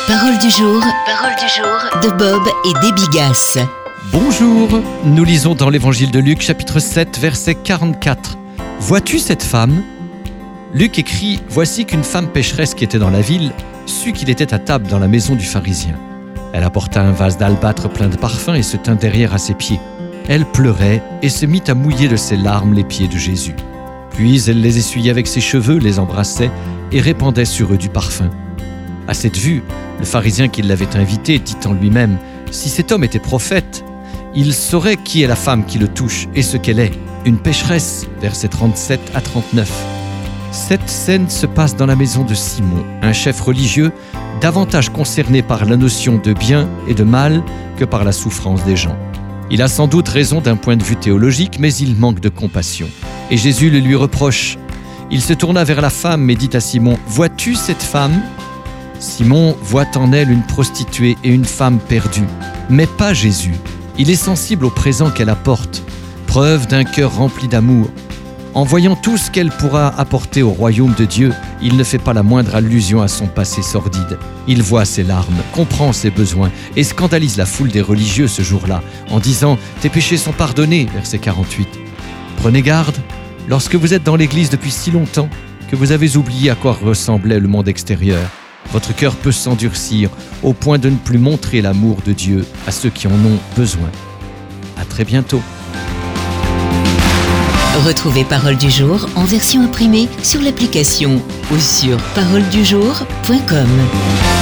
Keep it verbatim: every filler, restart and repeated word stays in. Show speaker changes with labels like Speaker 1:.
Speaker 1: Parole du jour, parole du jour de Bob et Debbie Gass.
Speaker 2: Bonjour, nous lisons dans l'évangile de Luc, chapitre sept, verset quarante-quatre. « Vois-tu cette femme ?» Luc écrit « Voici qu'une femme pécheresse qui était dans la ville sut qu'il était à table dans la maison du pharisien. Elle apporta un vase d'albâtre plein de parfums et se tint derrière à ses pieds. Elle pleurait et se mit à mouiller de ses larmes les pieds de Jésus. Puis elle les essuyait avec ses cheveux, les embrassait et répandait sur eux du parfum. À cette vue, le pharisien qui l'avait invité dit en lui-même « Si cet homme était prophète, il saurait qui est la femme qui le touche et ce qu'elle est, une pécheresse. » Versets trente-sept à trente-neuf. Cette scène se passe dans la maison de Simon, un chef religieux davantage concerné par la notion de bien et de mal que par la souffrance des gens. Il a sans doute raison d'un point de vue théologique, mais il manque de compassion. Et Jésus le lui reproche. Il se tourna vers la femme et dit à Simon « Vois-tu cette femme ?» Simon voit en elle une prostituée et une femme perdue, mais pas Jésus. Il est sensible au présent qu'elle apporte, preuve d'un cœur rempli d'amour. En voyant tout ce qu'elle pourra apporter au royaume de Dieu, il ne fait pas la moindre allusion à son passé sordide. Il voit ses larmes, comprend ses besoins et scandalise la foule des religieux ce jour-là en disant « Tes péchés sont pardonnés » verset quarante-huit. Prenez garde, lorsque vous êtes dans l'église depuis si longtemps que vous avez oublié à quoi ressemblait le monde extérieur. Votre cœur peut s'endurcir au point de ne plus montrer l'amour de Dieu à ceux qui en ont besoin. À très bientôt.
Speaker 1: Retrouvez Parole du jour en version imprimée sur l'application ou sur parole du jour point com.